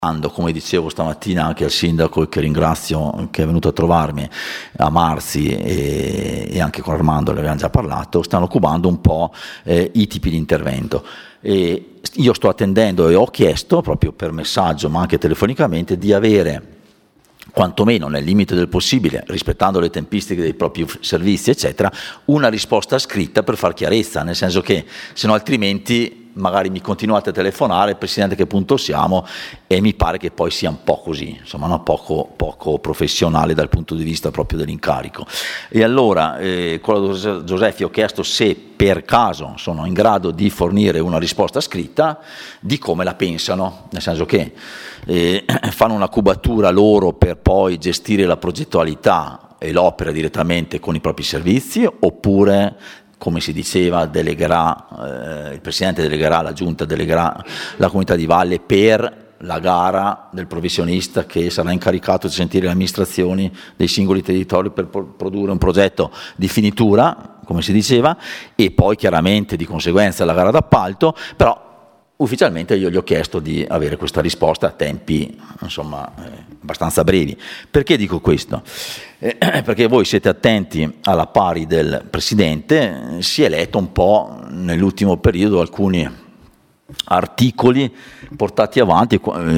come dicevo stamattina anche al sindaco, che ringrazio, che è venuto a trovarmi, a Marzi, e anche con Armando, ne abbiamo già parlato, stanno cubando un po' i tipi di intervento. E io sto attendendo e ho chiesto proprio per messaggio ma anche telefonicamente di avere, quantomeno nel limite del possibile, rispettando le tempistiche dei propri servizi eccetera, una risposta scritta per far chiarezza, nel senso che se no altrimenti magari mi continuate a telefonare, Presidente, che punto siamo, e mi pare che poi sia un po' così, insomma, no? poco professionale dal punto di vista proprio dell'incarico. E allora con la Gioseffi ho chiesto se per caso sono in grado di fornire una risposta scritta di come la pensano, nel senso che fanno una cubatura loro per poi gestire la progettualità e l'opera direttamente con i propri servizi, oppure, come si diceva, il Presidente delegherà, la Giunta delegherà la Comunità di Valle per la gara del professionista che sarà incaricato di sentire le amministrazioni dei singoli territori per produrre un progetto di finitura, come si diceva, e poi chiaramente di conseguenza la gara d'appalto, però ufficialmente io gli ho chiesto di avere questa risposta a tempi, insomma, abbastanza brevi. Perché dico questo? Perché voi siete attenti alla pari del Presidente, si è letto un po' nell'ultimo periodo alcuni articoli portati avanti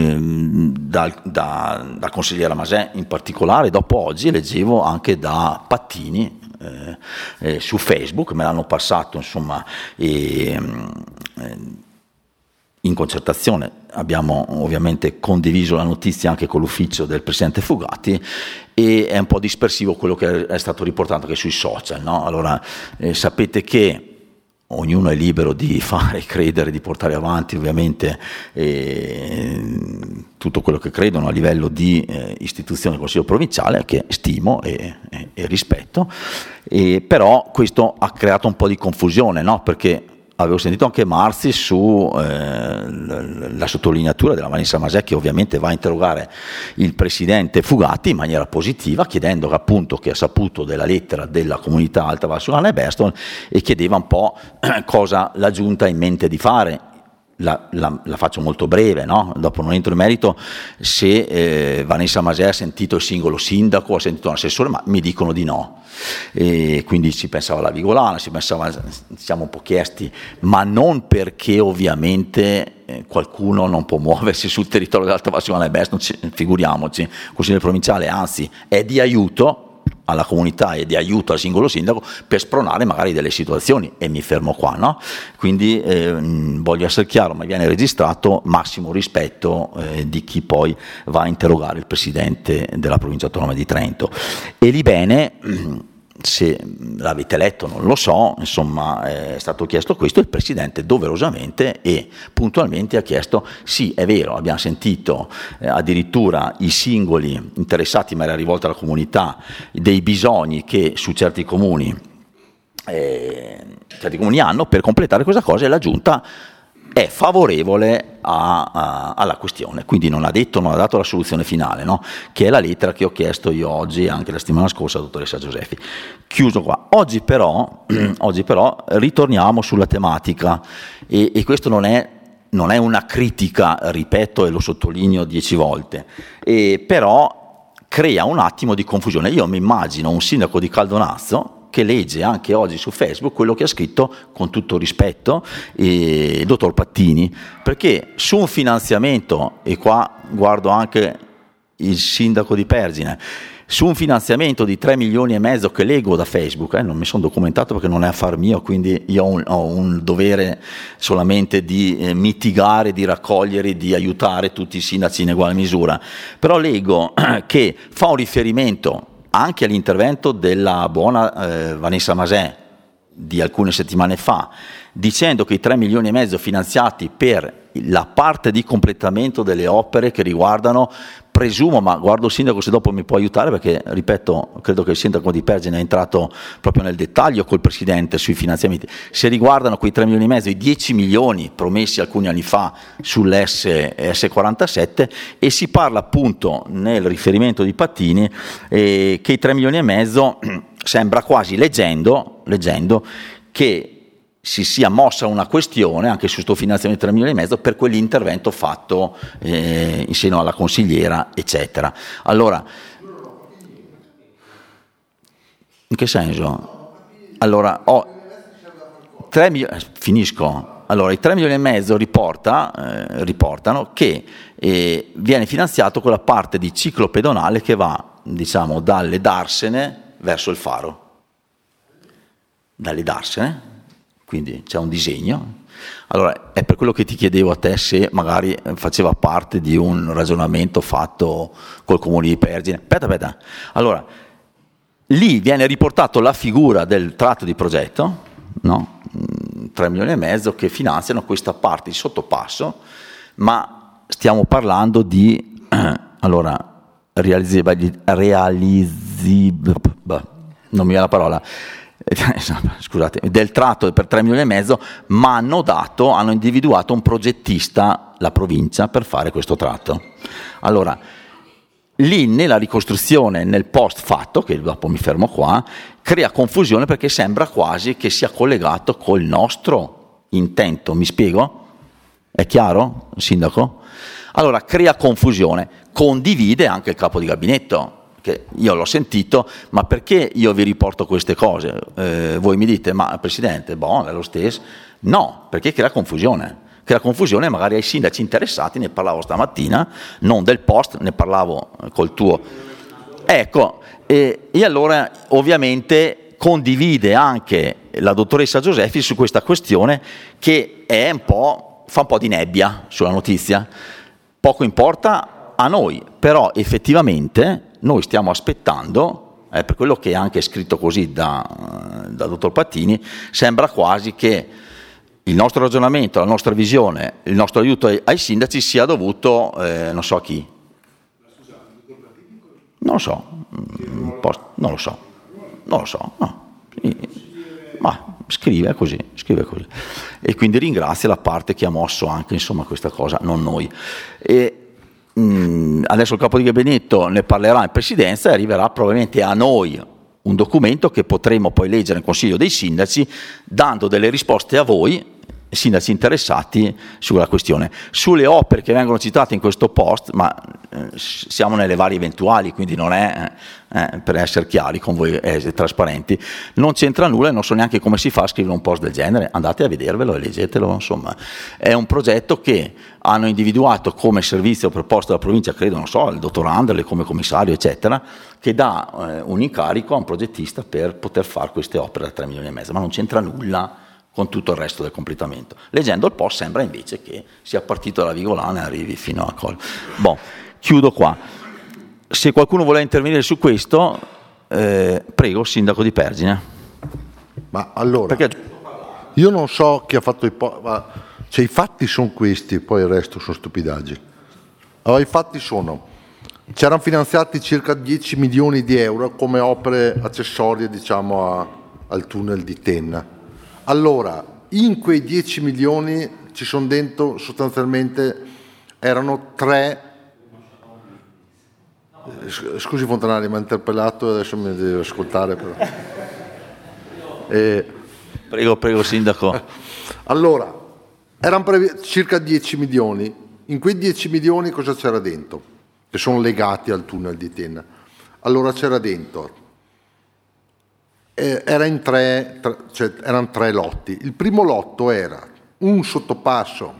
da consigliera Masè in particolare, dopo oggi leggevo anche da Pattini su Facebook, me l'hanno passato, insomma, in concertazione abbiamo ovviamente condiviso la notizia anche con l'ufficio del Presidente Fugatti, e è un po' dispersivo quello che è stato riportato anche sui social, no? Allora sapete che ognuno è libero di fare, credere, di portare avanti ovviamente tutto quello che credono a livello di istituzione del Consiglio provinciale, che stimo e rispetto, però questo ha creato un po' di confusione, no? Perché avevo sentito anche Marzi su la sottolineatura della Vanessa Masè, che ovviamente va a interrogare il Presidente Fugatti in maniera positiva, chiedendo appunto, che ha saputo della lettera della comunità Alta Valsugana e Beston, e chiedeva un po' cosa la Giunta ha in mente di fare. La faccio molto breve, no? Dopo non entro in merito se Vanessa Masè ha sentito il singolo sindaco, ha sentito l'assessore, ma mi dicono di no. E quindi si pensava alla Vigolana, siamo un po' chiesti, ma non perché ovviamente qualcuno non può muoversi sul territorio dell'Alta Valsugana e Beston, figuriamoci, il Consiglio provinciale anzi è di aiuto alla comunità e di aiuto al singolo sindaco per spronare magari delle situazioni, e mi fermo qua, no? Quindi voglio essere chiaro, ma viene registrato massimo rispetto di chi poi va a interrogare il Presidente della Provincia Autonoma di Trento. E lì bene, se l'avete letto non lo so, insomma è stato chiesto questo, il Presidente doverosamente e puntualmente ha chiesto: sì, è vero, abbiamo sentito addirittura i singoli interessati, ma era rivolta alla comunità, dei bisogni che su certi comuni hanno per completare questa cosa, e la Giunta è favorevole alla questione, quindi non ha dato la soluzione finale, no? Che è la lettera che ho chiesto io oggi, anche la settimana scorsa, alla dottoressa Gioseffi. Chiuso qua. Oggi però ritorniamo sulla tematica, e questo non è una critica, ripeto e lo sottolineo 10 volte, però crea un attimo di confusione. Io mi immagino un sindaco di Caldonazzo che legge anche oggi su Facebook quello che ha scritto, con tutto rispetto, il dottor Pattini, perché su un finanziamento, e qua guardo anche il sindaco di Pergine, su un finanziamento di 3 milioni e mezzo che leggo da Facebook, non mi sono documentato perché non è affar mio, quindi io ho un dovere solamente di mitigare, di raccogliere, di aiutare tutti i sindaci in uguale misura, però leggo che fa un riferimento anche all'intervento della buona Vanessa Masè di alcune settimane fa, dicendo che i 3 milioni e mezzo finanziati per la parte di completamento delle opere che riguardano, presumo, ma guardo il sindaco se dopo mi può aiutare, perché ripeto, credo che il sindaco di Pergine è entrato proprio nel dettaglio col Presidente sui finanziamenti, se riguardano quei 3 milioni e mezzo, i 10 milioni promessi alcuni anni fa sull'S47, e si parla appunto nel riferimento di Pattini che i 3 milioni e mezzo sembra quasi, leggendo che si sia mossa una questione anche su sto finanziamento di 3 milioni e mezzo per quell'intervento fatto in seno alla consigliera, eccetera. Allora, in che senso? Allora, finisco. Allora, i 3 milioni e mezzo riportano che viene finanziato quella parte di ciclo pedonale che va, diciamo, dalle Darsene verso il faro. Dalle Darsene. Quindi c'è un disegno. Allora, è per quello che ti chiedevo a te se magari faceva parte di un ragionamento fatto col comune di Pergine. Aspetta. Allora, lì viene riportato la figura del tratto di progetto, no? 3 milioni e mezzo che finanziano questa parte di sottopasso, ma stiamo parlando di non mi viene la parola. Scusate, del tratto per 3 milioni e mezzo, ma hanno individuato un progettista, la provincia, per fare questo tratto. Allora, lì nella ricostruzione, nel post fatto, che dopo mi fermo qua, crea confusione perché sembra quasi che sia collegato col nostro intento. Mi spiego? È chiaro, sindaco? Allora, crea confusione, condivide anche il capo di gabinetto, che io l'ho sentito, ma perché io vi riporto queste cose? Voi mi dite, ma Presidente, è lo stesso? No, perché crea confusione. Crea confusione magari ai sindaci interessati, ne parlavo stamattina, non del post, ne parlavo col tuo. Ecco, e allora ovviamente condivide anche la dottoressa Gioseffi su questa questione che è fa un po' di nebbia sulla notizia. Poco importa a noi, però effettivamente noi stiamo aspettando, per quello che è anche scritto così da dottor Pattini, sembra quasi che il nostro ragionamento, la nostra visione, il nostro aiuto ai sindaci sia dovuto, non so a chi. Non lo so, no. Ma scrive così. E quindi ringrazia la parte che ha mosso anche, insomma, questa cosa, non noi. Adesso il capo di gabinetto ne parlerà in presidenza e arriverà probabilmente a noi un documento che potremo poi leggere nel Consiglio dei Sindaci, dando delle risposte a voi, sindaci interessati, sulla questione. Sulle opere che vengono citate in questo post, ma siamo nelle varie eventuali, quindi non è, per essere chiari con voi, trasparenti, non c'entra nulla e non so neanche come si fa a scrivere un post del genere, andate a vedervelo e leggetelo, insomma. È un progetto che hanno individuato come servizio proposto dalla provincia, credo, non so, il dottor Anderle come commissario, eccetera, che dà un incarico a un progettista per poter fare queste opere da 3 milioni e mezzo, ma non c'entra nulla con tutto il resto del completamento. Leggendo il post sembra invece che sia partito dalla Vigolana e arrivi fino a Col. Chiudo qua. Se qualcuno vuole intervenire su questo, prego, sindaco di Pergine. Ma allora, perché io non so chi ha fatto i fatti sono questi, poi il resto sono stupidaggini. Allora, i fatti sono: c'erano finanziati circa 10 milioni di euro come opere accessorie, diciamo, al tunnel di Tenna. Allora, in quei 10 milioni ci sono dentro sostanzialmente, erano 3. Scusi Fontanari, mi ha interpellato e adesso mi deve ascoltare. Però. Prego, sindaco. Allora, erano circa 10 milioni. In quei 10 milioni cosa c'era dentro? Che sono legati al tunnel di Tenna. Allora c'era dentro. Erano 3 lotti. Il primo lotto era un sottopasso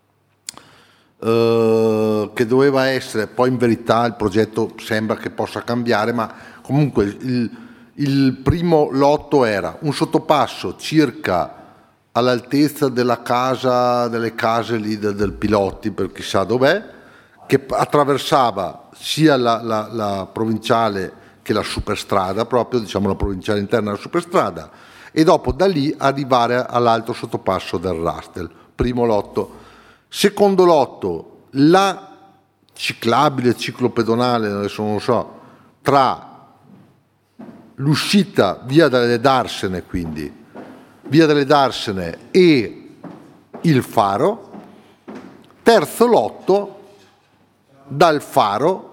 che doveva essere, poi in verità il progetto sembra che possa cambiare, ma comunque il primo lotto era un sottopasso circa all'altezza delle case lì del Pilotti, per chissà dov'è, che attraversava sia la provinciale che la superstrada, proprio, diciamo, la provinciale interna della superstrada, e dopo da lì arrivare all'altro sottopasso del Rastel. Primo lotto. Secondo lotto, la ciclabile, ciclopedonale, adesso non lo so, tra l'uscita via delle Darsene, quindi via delle Darsene e il faro. Terzo lotto, dal faro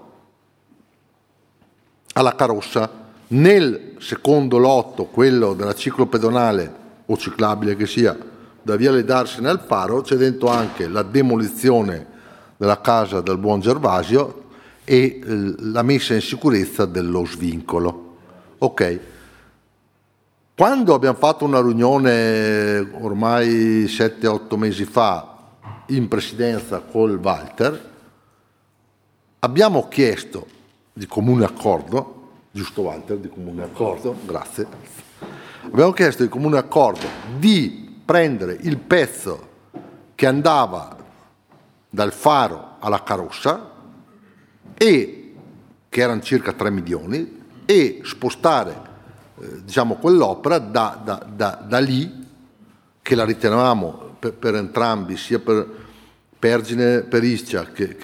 alla Carossa. Nel secondo lotto, quello della ciclopedonale o ciclabile che sia, da Viale d'Arsene al Faro, c'è dentro anche la demolizione della casa del buon Gervasio e la messa in sicurezza dello svincolo. Ok. Quando abbiamo fatto una riunione ormai 7-8 mesi fa in presidenza col Walter, abbiamo chiesto di comune accordo, giusto Walter, di comune accordo, grazie, abbiamo chiesto di comune accordo di prendere il pezzo che andava dal Faro alla Carossa, e che erano circa 3 milioni, e spostare quell'opera da lì, che la ritenevamo per entrambi, sia per Pergine, per Ischia che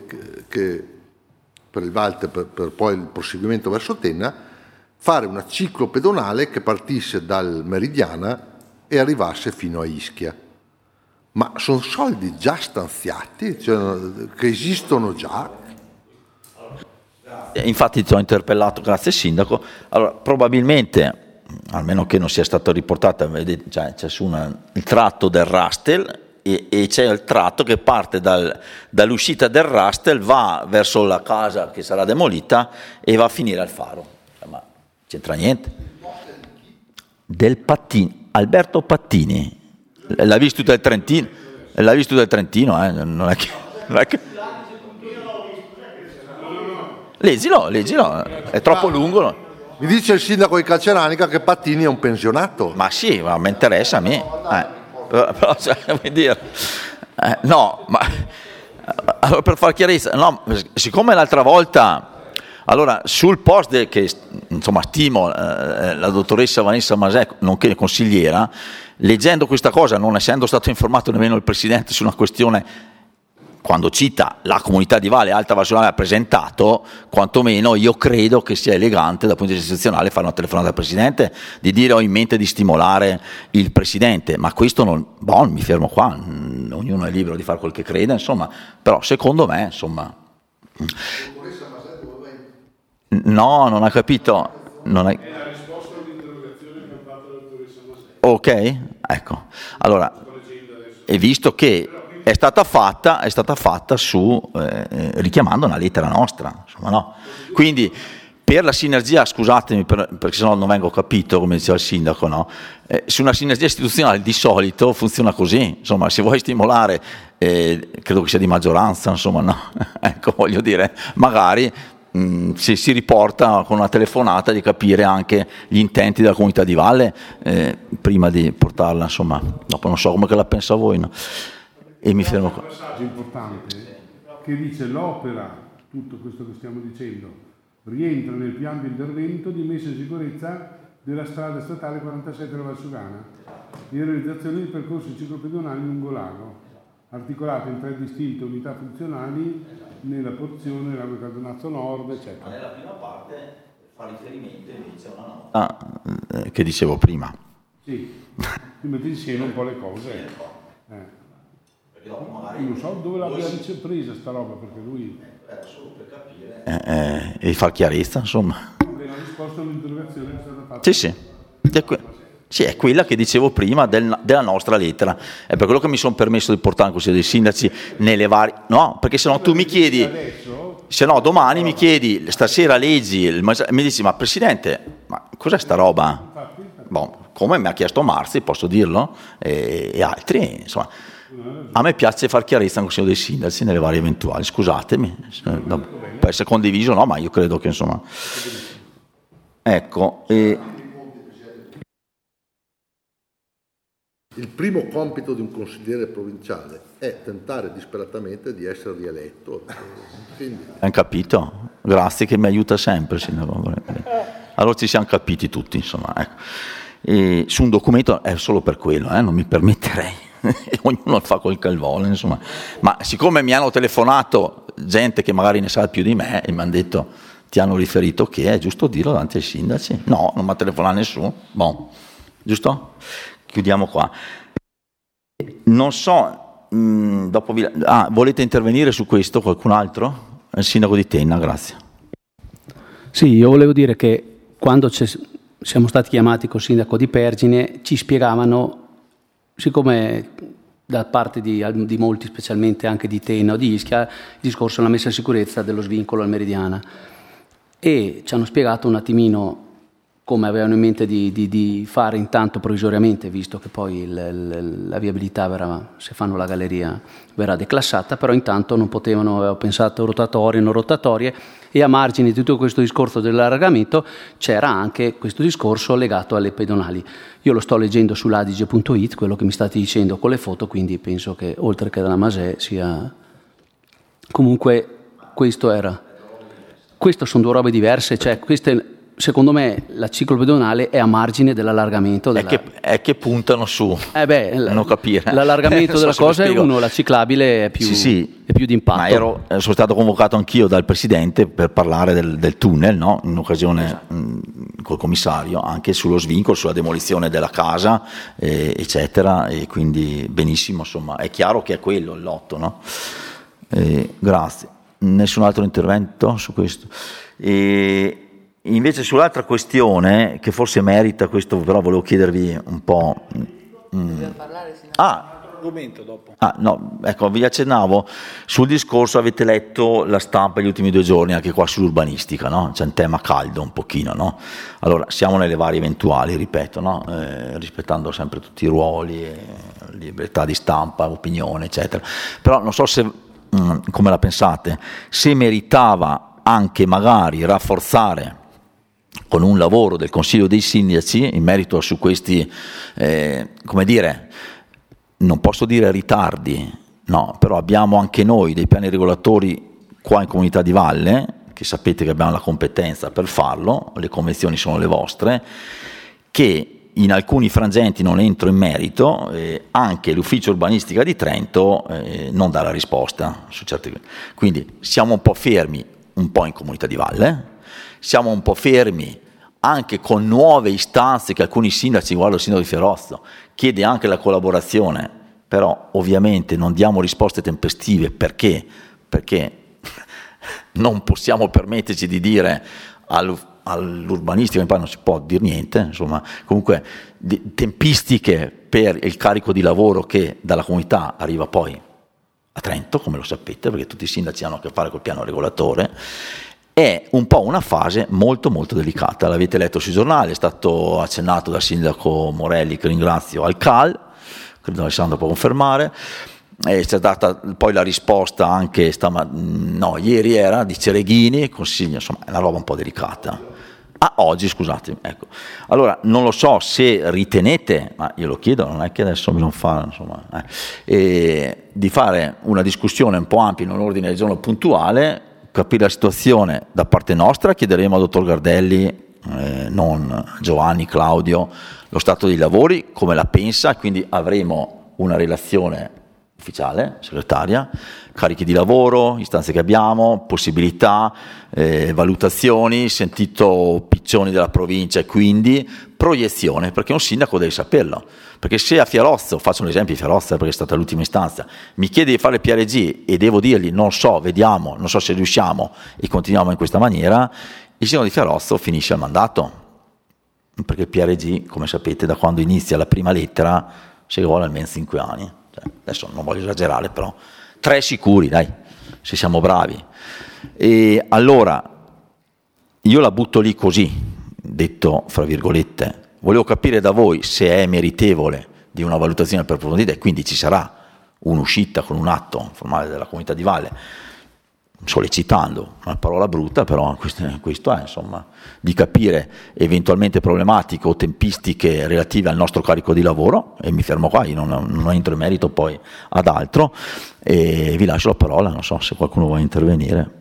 per il Walter, per poi il proseguimento verso Tenna, fare una ciclopedonale che partisse dal Meridiana e arrivasse fino a Ischia. Ma sono soldi già stanziati, cioè, che esistono già. Infatti ti ho interpellato, grazie Sindaco. Allora, probabilmente, almeno che non sia stato riportato, c'è il tratto del Rastel e c'è il tratto che parte dall'uscita del Rastel, va verso la casa che sarà demolita e va a finire al Faro. Ma c'entra niente. Del Pattini, Alberto Pattini, l'ha visto del Trentino, non è che... Leggilo, è troppo lungo. Mi dice il sindaco di Calceranica che Pattini è un pensionato. Ma sì, ma mi interessa a me. Però vuol dire, no, ma allora, per far chiarezza, no, siccome l'altra volta, allora sul post che insomma stimo la dottoressa Vanessa Masè, nonché consigliera, leggendo questa cosa, non essendo stato informato nemmeno il Presidente su una questione, quando cita la comunità di Valle Alta Valsugana ha presentato, quantomeno io credo che sia elegante dal punto di vista istituzionale fare una telefonata al Presidente, di dire ho in mente di stimolare il Presidente, ma questo non, mi fermo qua, ognuno è libero di fare quel che crede, insomma, però secondo me, insomma... No, non ha capito. Non è la risposta all'interrogazione che ha fatto la dottoressa Masè. Ok, ecco. Allora, e visto che è stata fatta richiamando una lettera nostra, insomma, no? Quindi per la sinergia, scusatemi perché sennò non vengo capito, come diceva il sindaco, no? Su una sinergia istituzionale di solito funziona così, insomma, se vuoi stimolare, credo che sia di maggioranza, insomma, no? Ecco, voglio dire, magari se si riporta con una telefonata di capire anche gli intenti della comunità di Valle prima di portarla, insomma, dopo non so come che la pensa voi, no? E mi fermo qua. Un passaggio importante che dice l'opera, tutto questo che stiamo dicendo, rientra nel piano di intervento di messa in sicurezza della strada statale 47 della Valsugana di realizzazione di percorsi ciclopedonali lungo lago, articolato in 3 distinte unità funzionali nella porzione della Cadonazzo Nord, eccetera. Ma nella prima parte fa riferimento invece a una nota che dicevo prima. Sì, ti metti insieme un po' le cose. Non so dove l'abbia presa sta roba, perché lui era solo per capire e far chiarezza, insomma. La risposta all'interrogazione che è stata fatta. Sì, è quella che dicevo prima della nostra lettera. È per quello che mi sono permesso di portare in Consiglio dei Sindaci nelle varie... No, perché se no tu mi chiedi... Se no domani mi chiedi, stasera leggi, mi dici, ma Presidente, ma cos'è sta roba? Come mi ha chiesto Marzi, posso dirlo, e altri, insomma... A me piace far chiarezza in Consiglio dei Sindaci nelle varie eventuali, scusatemi, per essere condiviso no, ma io credo che insomma... Ecco... Il primo compito di un consigliere provinciale è tentare disperatamente di essere rieletto. Quindi... Hai capito? Grazie che mi aiuta sempre, sindaco. Allora ci siamo capiti tutti, insomma. Ecco. E su un documento è solo per quello, non mi permetterei. Ognuno fa quel che vuole, insomma. Ma siccome mi hanno telefonato gente che magari ne sa più di me e mi hanno detto, ti hanno riferito che è giusto dirlo davanti ai sindaci? No, non mi ha telefonato nessuno. Giusto? Chiudiamo qua. Non so, dopo volete intervenire su questo qualcun altro? Il sindaco di Tenna, grazie. Sì, io volevo dire che quando c'è siamo stati chiamati col sindaco di Pergine, ci spiegavano, siccome da parte di molti, specialmente anche di Tena o di Ischia, il discorso della messa in sicurezza dello svincolo al Meridiana, e ci hanno spiegato un attimino come avevano in mente di fare intanto provvisoriamente, visto che poi la viabilità verrà, se fanno la galleria, verrà declassata, però intanto non potevano, avevo pensato rotatorie, non rotatorie, e a margine di tutto questo discorso dell'allargamento c'era anche questo discorso legato alle pedonali. Io lo sto leggendo sull'adige.it, quello che mi state dicendo con le foto, quindi penso che oltre che dalla Masè sia... Comunque questo sono due robe diverse, cioè queste... Secondo me la ciclopedonale è a margine dell'allargamento. È che puntano su, non capire. L'allargamento della cosa è uno, la ciclabile è più, è più d'impatto. Ma sono stato convocato anch'io dal Presidente per parlare del tunnel, no? In occasione col commissario, anche sullo svincolo, sulla demolizione della casa, eccetera, e quindi benissimo, insomma, è chiaro che è quello il lotto, no? Grazie. Nessun altro intervento su questo? Invece sull'altra questione, che forse merita questo, però volevo chiedervi un po'... Argomento dopo. No, ecco, vi accennavo sul discorso, avete letto la stampa gli ultimi 2 giorni anche qua sull'urbanistica, no? C'è un tema caldo un pochino, no? Allora, siamo nelle varie eventuali, ripeto, no? Rispettando sempre tutti i ruoli, libertà di stampa, opinione, eccetera. Però non so se, come la pensate, se meritava anche magari rafforzare con un lavoro del Consiglio dei Sindaci in merito su questi, come dire, non posso dire ritardi, no, però abbiamo anche noi dei piani regolatori qua in Comunità di Valle, che sapete che abbiamo la competenza per farlo, le convenzioni sono le vostre, che in alcuni frangenti, non entro in merito, anche l'ufficio urbanistica di Trento non dà la risposta su certe... Quindi siamo un po' fermi un po' in Comunità di Valle, siamo un po' fermi anche con nuove istanze che alcuni sindaci, guarda il sindaco di Ferozzo, chiede anche la collaborazione, però ovviamente non diamo risposte tempestive perché non possiamo permetterci di dire all'urbanistica, poi non si può dire niente, insomma, comunque tempistiche per il carico di lavoro che dalla comunità arriva poi a Trento, come lo sapete, perché tutti i sindaci hanno a che fare col piano regolatore. È un po' una fase molto molto delicata, l'avete letto sui giornali, è stato accennato dal sindaco Morelli, che ringrazio, al CAL, credo Alessandro può confermare, c'è stata poi la risposta anche ieri era di Cereghini, consiglio, insomma è una roba un po' delicata. Oggi, scusate, ecco. Allora, non lo so se ritenete, ma io lo chiedo, non è che adesso bisogna fare, insomma, di fare una discussione un po' ampia in un ordine del giorno puntuale, capire la situazione da parte nostra, chiederemo al dottor Gardelli, non Giovanni, Claudio, lo stato dei lavori, come la pensa, quindi avremo una relazione ufficiale, segretaria, carichi di lavoro, istanze che abbiamo, possibilità, valutazioni, sentito piccioni della provincia e quindi proiezione, perché un sindaco deve saperlo, perché se a Fierozzo, faccio un esempio di Fierozzo perché è stata l'ultima istanza, mi chiede di fare il PRG e devo dirgli non so, vediamo, non so se riusciamo e continuiamo in questa maniera, il sindaco di Fierozzo finisce il mandato, perché il PRG, come sapete, da quando inizia la prima lettera ci vuole almeno 5 anni. Adesso non voglio esagerare, però 3 sicuri, dai, se siamo bravi. E allora io la butto lì così, detto fra virgolette, volevo capire da voi se è meritevole di una valutazione per approfondita e quindi ci sarà un'uscita con un atto formale della Comunità di Valle, sollecitando, una parola brutta, però questo è, insomma, di capire eventualmente problematiche o tempistiche relative al nostro carico di lavoro, e mi fermo qua, io non entro in merito poi ad altro, e vi lascio la parola, non so se qualcuno vuole intervenire.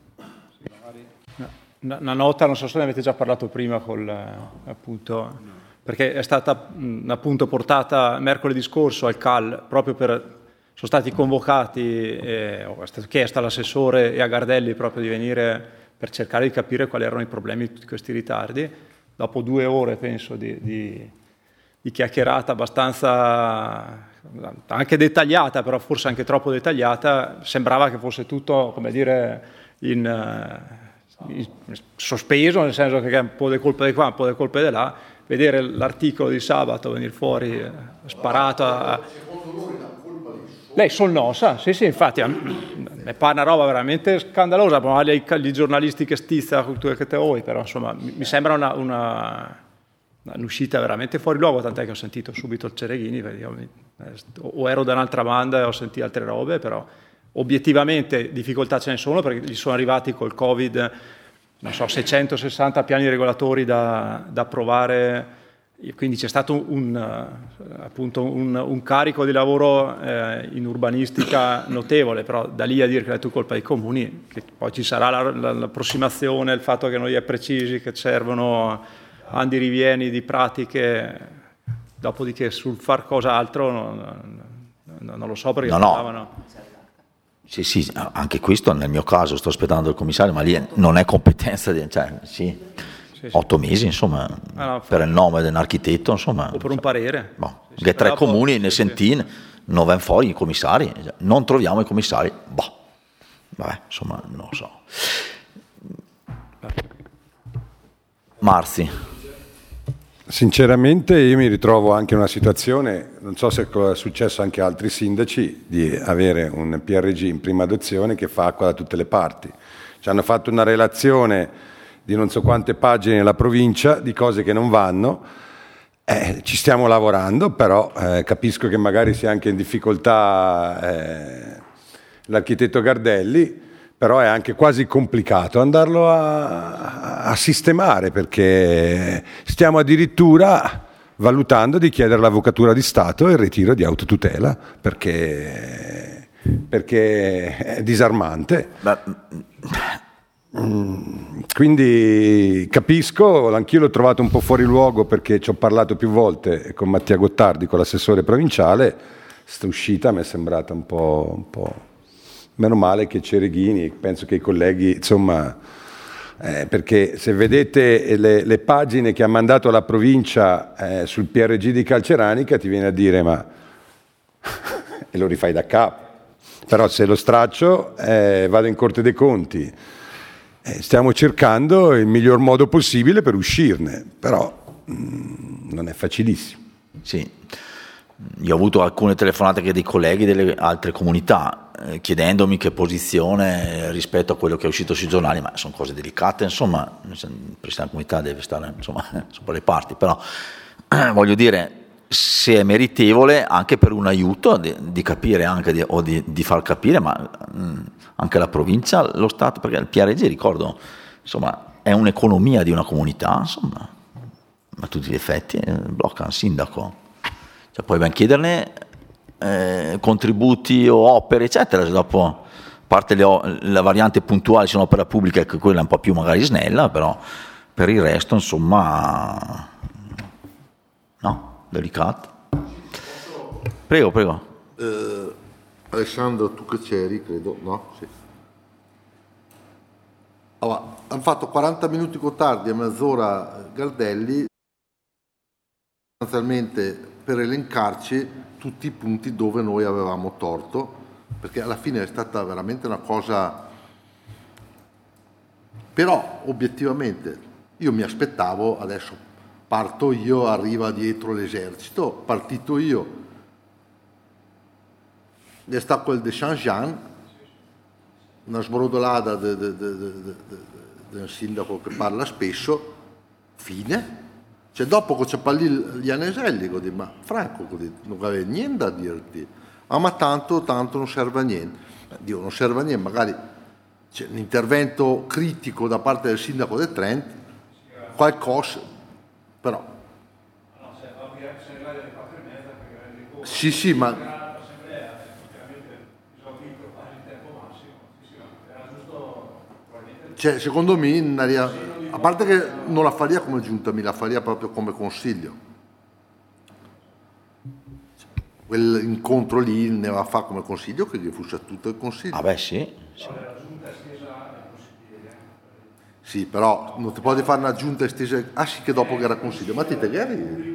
Una nota, non so se ne avete già parlato prima appunto, perché è stata appunto portata mercoledì scorso al CAL proprio per... Sono stati convocati, è stato chiesto all'assessore e a Gardelli proprio di venire per cercare di capire quali erano i problemi di tutti questi ritardi. Dopo 2 ore, penso, di chiacchierata abbastanza anche dettagliata, però forse anche troppo dettagliata, sembrava che fosse tutto, come dire, sospeso, nel senso che è un po' di colpa di qua, un po' di colpa di là, vedere l'articolo di sabato venire fuori sparato a... Lei solnosa, sì, infatti mi pare una roba veramente scandalosa, magari i giornalisti che stizza che te vuoi, però insomma mi sembra un'uscita veramente fuori luogo, tant'è che ho sentito subito il Cereghini, o ero da un'altra banda e ho sentito altre robe, però obiettivamente difficoltà ce ne sono perché gli sono arrivati col Covid, non so, 660 piani regolatori da approvare, quindi c'è stato un carico di lavoro in urbanistica notevole, però da lì a dire che è tutta colpa dei comuni, che poi ci sarà l'approssimazione, il fatto che non è precisi, che servono andi rivieni di pratiche, dopodiché sul far cos'altro non lo so perché parlavano. Sì, anche questo nel mio caso sto aspettando il commissario, ma lì non è competenza di... Sì. 8 mesi, insomma, per il nome dell'architetto, insomma. O per un parere. Che 3 comuni ne sentin, non vengono fuori i commissari, non troviamo i commissari, vabbè, insomma, non lo so. Marzi. Sinceramente io mi ritrovo anche in una situazione, non so se è successo anche a altri sindaci, di avere un PRG in prima adozione che fa acqua da tutte le parti. Ci hanno fatto una relazione di non so quante pagine nella provincia, di cose che non vanno, ci stiamo lavorando, però capisco che magari sia anche in difficoltà l'architetto Gardelli, però è anche quasi complicato andarlo a sistemare, perché stiamo addirittura valutando di chiedere l'avvocatura di Stato e il ritiro di autotutela, perché è disarmante. Quindi capisco, anch'io l'ho trovato un po' fuori luogo perché ci ho parlato più volte con Mattia Gottardi, con l'assessore provinciale. Questa uscita mi è sembrata un po'... Meno male che Cereghini, penso che i colleghi, insomma, perché se vedete le pagine che ha mandato la provincia sul PRG di Calceranica ti viene a dire ma e lo rifai da capo, però se lo straccio vado in Corte dei Conti. Stiamo cercando il miglior modo possibile per uscirne, però non è facilissimo. Sì, io ho avuto alcune telefonate che dei colleghi delle altre comunità chiedendomi che posizione rispetto a quello che è uscito sui giornali, ma sono cose delicate, insomma, il Presidente della comunità deve stare insomma sopra le parti, però voglio dire, se è meritevole anche per un aiuto di capire anche o di far capire, ma anche la provincia, lo Stato, perché il PRG, ricordo, insomma, è un'economia di una comunità, insomma, a tutti gli effetti blocca un sindaco, cioè poi ben chiederne contributi o opere eccetera, se dopo, a parte la variante puntuale se un'opera pubblica, che quella è un po' più magari snella, però per il resto insomma no, delicato. Prego. Alessandro, tu che c'eri, credo, no? Sì. Allora, hanno fatto 40 minuti Gottardi e mezz'ora Gardelli, sostanzialmente per elencarci tutti i punti dove noi avevamo torto, perché alla fine è stata veramente una cosa... Però, obiettivamente, io mi aspettavo, adesso parto io, arriva dietro l'esercito, partito io, è stato quel de Saint-Jean, una sbrodolata del sindaco che parla spesso, fine. Cioè dopo che c'è gli aneselli, dico, ma Franco, non aveva niente da dirti, ma tanto non serve a niente. Dio, non serve a niente, magari c'è un intervento critico da parte del sindaco del Trent, qualcosa, però... Sì, ma... Cioè, secondo me, a parte che non la faria come giunta, mi la faria proprio come consiglio. Quell'incontro lì ne va a fare come consiglio che gli fosse tutto il consiglio. Ah beh, sì. Sì, però non ti puoi fare una giunta estesa. Ah sì, che dopo che era consiglio. Ma ti te eri?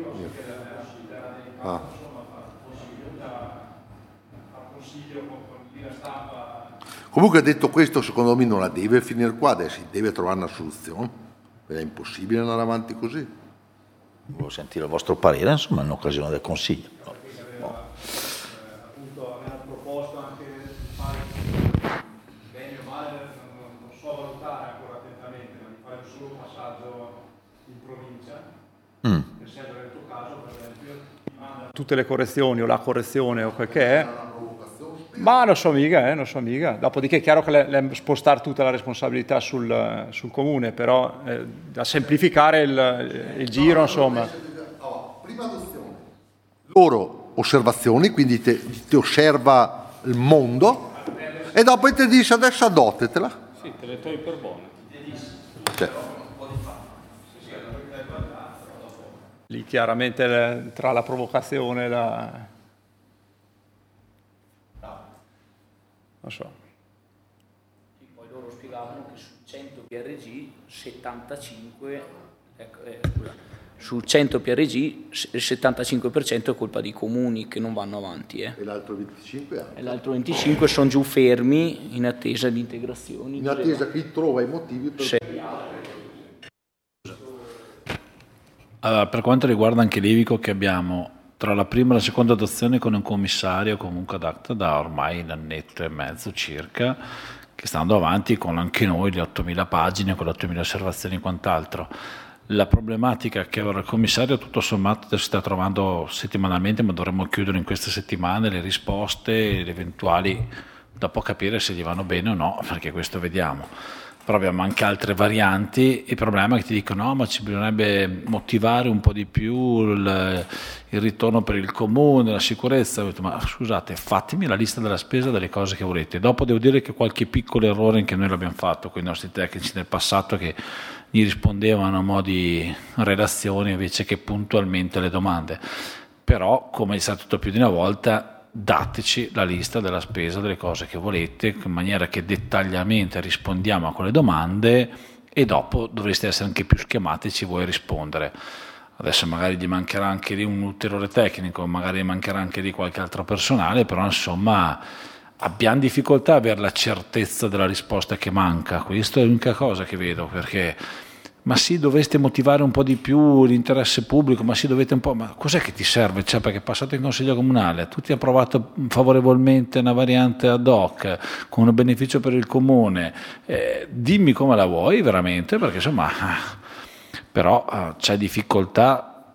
Comunque, detto questo, secondo me non la deve finire qua, adesso deve trovare una soluzione, è impossibile andare avanti così. Volevo sentire il vostro parere, insomma, in occasione del Consiglio. Appunto aveva proposto anche di fare bene o male, non so valutare ancora attentamente, ma di fare un solo passaggio in provincia, che serve nel tuo caso, per esempio, tutte le correzioni o la correzione o quel che è. Ma non so mica. Dopodiché è chiaro che spostare tutta la responsabilità sul comune, però da semplificare il giro, insomma. Prima adozione. Loro osservazioni, quindi ti osserva il mondo, e dopo ti dice adesso adottetela. Sì, te le togli per buone. Cioè. Lì chiaramente tra la provocazione e la... non so. Poi loro spiegavano che su 100 PRG 75 su 100 PRG il 75% è colpa dei comuni che non vanno avanti. E l'altro 25 E l'altro 25 sono giù fermi in attesa di integrazioni. in attesa che trova i motivi per... Sì. Allora, per quanto riguarda anche l'Ivico, che abbiamo tra la prima e la seconda adozione con un commissario comunque adatto da ormai un annetto e mezzo circa, che sta andando avanti con anche noi le 8.000 pagine, con le 8.000 osservazioni e quant'altro. La problematica è che ora il commissario tutto sommato si sta trovando settimanalmente, ma dovremmo chiudere in queste settimane le risposte, le eventuali, dopo capire se gli vanno bene o no, perché questo vediamo. Però abbiamo anche altre varianti. Il problema è che ti dicono no, ma ci bisognerebbe motivare un po' di più il ritorno per il comune, la sicurezza. Ho detto, ma scusate, fatemi la lista della spesa delle cose che volete. Dopo devo dire che qualche piccolo errore anche noi l'abbiamo fatto con i nostri tecnici nel passato, che gli rispondevano a mo' di relazioni invece che puntualmente alle domande. Però, come è stato detto più di una volta, dateci la lista della spesa delle cose che volete, in maniera che dettagliamente rispondiamo a quelle domande, e dopo dovreste essere anche più schematici voi a rispondere. Adesso magari gli mancherà anche di un ulteriore tecnico, magari mancherà anche di qualche altro personale, però insomma abbiamo difficoltà a avere la certezza della risposta che manca. Questa è l'unica cosa che vedo, perché ma sì, dovreste motivare un po' di più l'interesse pubblico, ma sì, dovete un po', ma cos'è che ti serve? Cioè, perché passato in consiglio comunale, tutti hanno approvato favorevolmente una variante ad hoc con un beneficio per il comune, dimmi come la vuoi veramente, perché insomma, però c'è difficoltà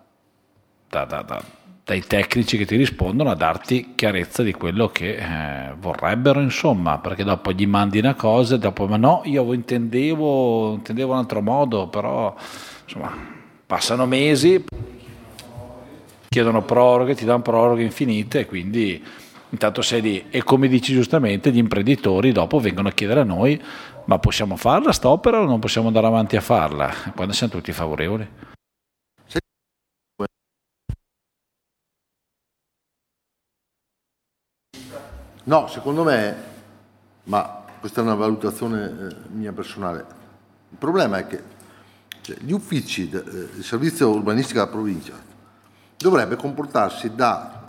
dai tecnici che ti rispondono a darti chiarezza di quello che vorrebbero, insomma, perché dopo gli mandi una cosa e dopo ma no, io intendevo un altro modo, però insomma passano mesi, chiedono proroghe, ti danno proroghe infinite, e quindi intanto sei lì, e come dici giustamente gli imprenditori dopo vengono a chiedere a noi ma possiamo farla sta opera o non possiamo andare avanti a farla, quando siamo tutti favorevoli. No, secondo me, ma questa è una valutazione mia personale, il problema è che gli uffici del servizio urbanistica della provincia dovrebbe comportarsi da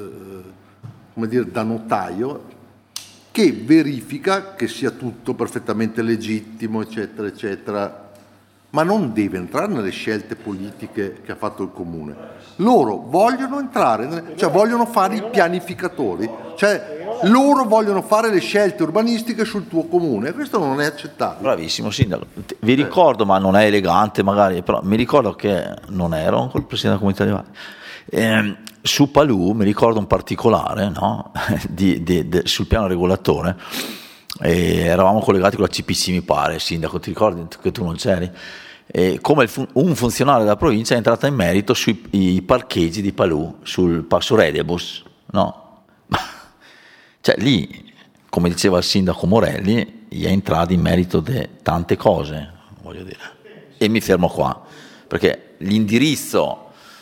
notaio che verifica che sia tutto perfettamente legittimo, eccetera, eccetera, ma non deve entrare nelle scelte politiche che ha fatto il comune. Loro vogliono entrare, cioè vogliono fare i pianificatori, cioè loro vogliono fare le scelte urbanistiche sul tuo comune, e questo non è accettabile. Bravissimo sindaco, vi ricordo, ma non è elegante magari, però mi ricordo che non ero col presidente della comunità di Valle. Su Palù mi ricordo un particolare, no? Sul piano regolatore, eravamo collegati con la CPC, mi pare, sindaco, ti ricordi che tu non c'eri? Come un funzionario della provincia è entrato in merito sui parcheggi di Palù, sul Passo Redebus, no? Cioè lì, come diceva il sindaco Morelli, gli è entrato in merito di tante cose, voglio dire, e mi fermo qua, perché l'indirizzo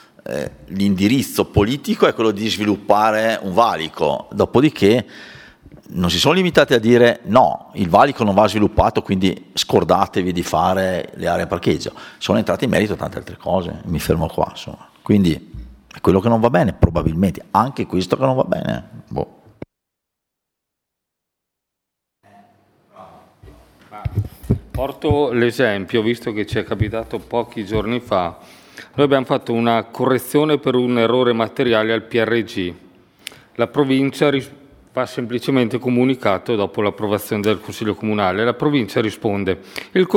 politico è quello di sviluppare un valico, dopodiché non si sono limitati a dire no, il valico non va sviluppato, quindi scordatevi di fare le aree a parcheggio, sono entrati in merito a tante altre cose, mi fermo qua, insomma. Quindi è quello che non va bene, probabilmente, anche questo che non va bene, boh. Porto l'esempio, visto che ci è capitato pochi giorni fa. Noi abbiamo fatto una correzione per un errore materiale al PRG. La provincia va semplicemente comunicato dopo l'approvazione del Consiglio Comunale. La provincia risponde: il